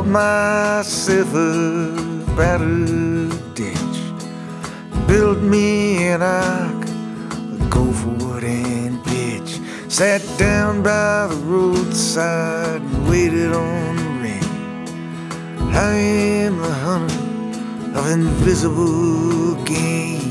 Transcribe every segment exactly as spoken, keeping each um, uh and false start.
built myself a battered ditch, built me an ark, go for wood and pitch, sat down by the roadside and waited on the rain. I am the hunter of invisible game.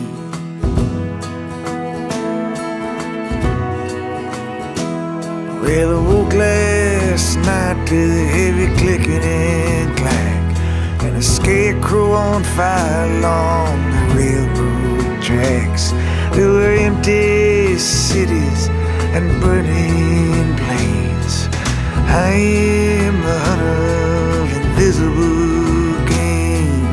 Well, I woke last night to the heavy clicking and clack, and a scarecrow on fire along the railroad tracks. There were empty cities and burning plains. I am the hunter of invisible game.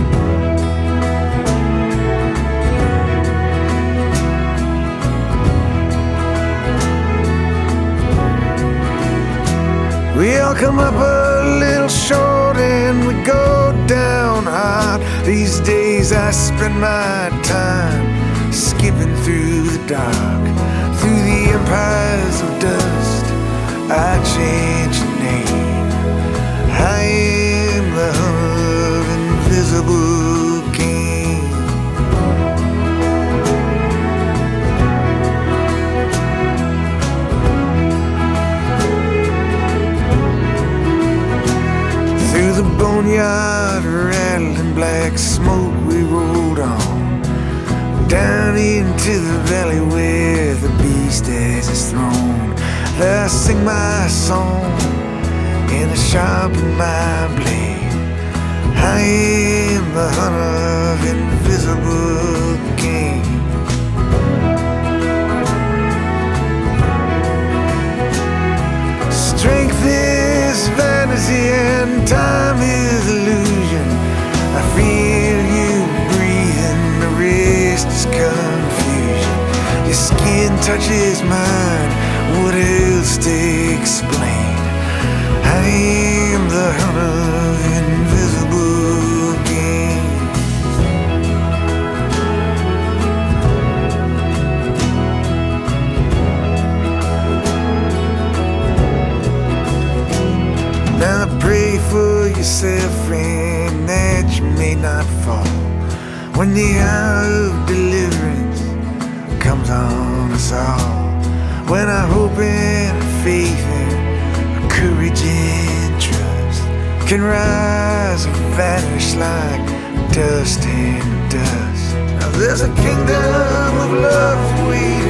We all come up a little short and we go down hard. These days I spend my time skipping through the dark, through the empires of dust. I change the name. I am the hunter of invisible game. Through the boneyard, rattling black smoke, we rolled on, down into the valley where the beast has his throne. There I sing my song and I sharpen my blade. I am the hunter of invisible game. Strength is vanity and time is illusion. I feel you breathing, the rest is confusion. Your skin touches mine, what else to explain? I am the hunter of invisible game. Now pray for yourself, friend, that you may not fall when the hour of deliverance comes on us all. When our hope and faith and courage and trust can rise and vanish like dust and dust. Now there's a kingdom of love waiting